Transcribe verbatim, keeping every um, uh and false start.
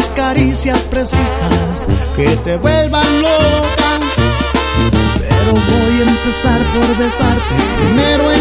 las caricias precisas que te vuelvan loca. Pero voy a empezar por besarte primero en